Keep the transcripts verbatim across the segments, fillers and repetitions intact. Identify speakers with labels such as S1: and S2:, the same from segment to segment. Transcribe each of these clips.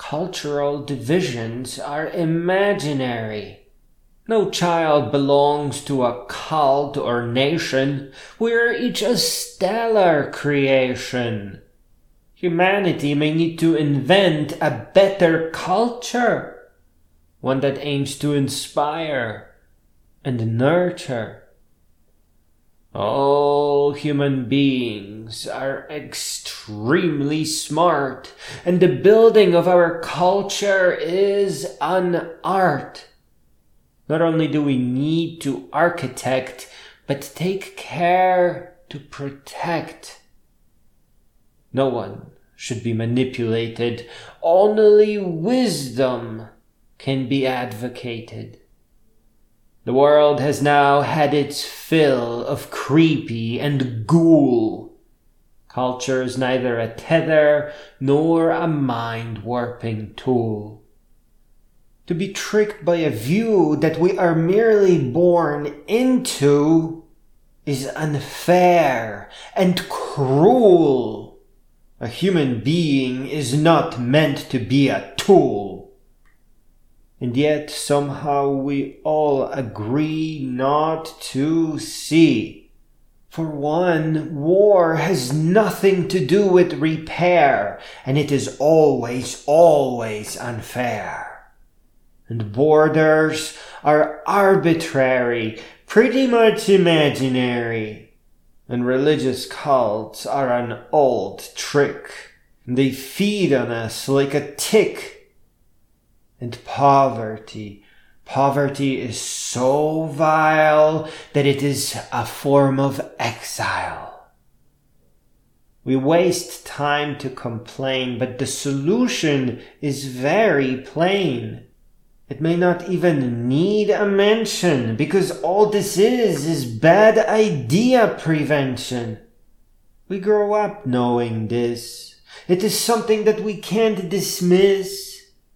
S1: Cultural divisions are imaginary. No child belongs to a cult or nation. We are each a stellar creation. Humanity may need to invent a better culture, one that aims to inspire and nurture. All human beings are extremely smart, and the building of our culture is an art. Not only do we need to architect, but take care to protect. No one should be manipulated. Only wisdom can be advocated. The world has now had its fill of creepy and ghoul. Culture is neither a tether nor a mind-warping tool. To be tricked by a view that we are merely born into is unfair and cruel. A human being is not meant to be a tool. And yet somehow we all agree not to see. For one, war has nothing to do with repair, and it is always, always unfair. And borders are arbitrary, pretty much imaginary. And religious cults are an old trick. They feed on us like a tick. And poverty, poverty is so vile that it is a form of exile. We waste time to complain, but the solution is very plain. It may not even need a mention, because all this is, is bad idea prevention. We grow up knowing this. It is something that we can't dismiss.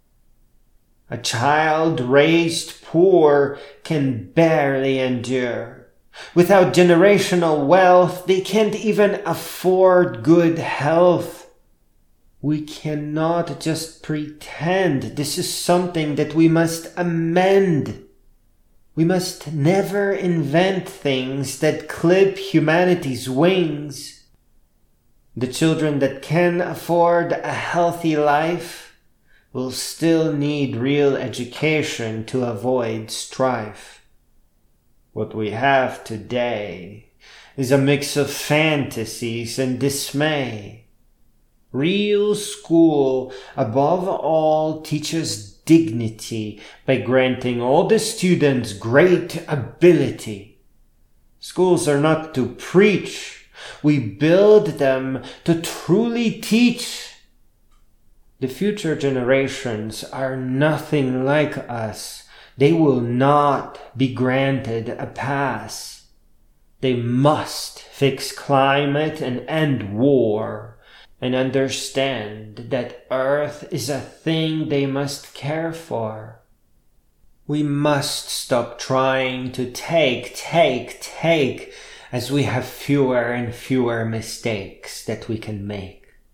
S1: A child raised poor can barely endure. Without generational wealth, they can't even afford good health. We cannot just pretend. This is something that we must amend. We must never invent things that clip humanity's wings. The children that can afford a healthy life will still need real education to avoid strife. What we have today is a mix of fantasies and dismay. Real school, above all, teaches dignity by granting all the students great ability. Schools are not to preach. We build them to truly teach. The future generations are nothing like us. They will not be granted a pass. They must fix climate and end war, and understand that Earth is a thing they must care for. We must stop trying to take, take, take, as we have fewer and fewer mistakes that we can make.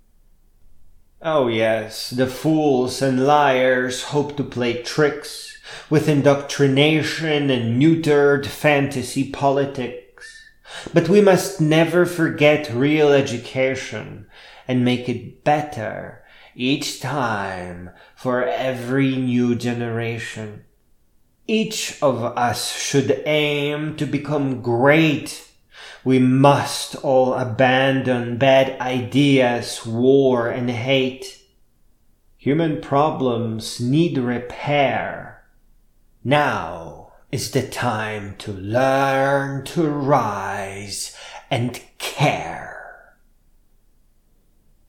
S1: Oh yes, the fools and liars hope to play tricks with indoctrination and neutered fantasy politics. But we must never forget real education and make it better each time for every new generation. Each of us should aim to become great. We must all abandon bad ideas, war, and hate. Human problems need repair. Now is the time to learn to rise and care.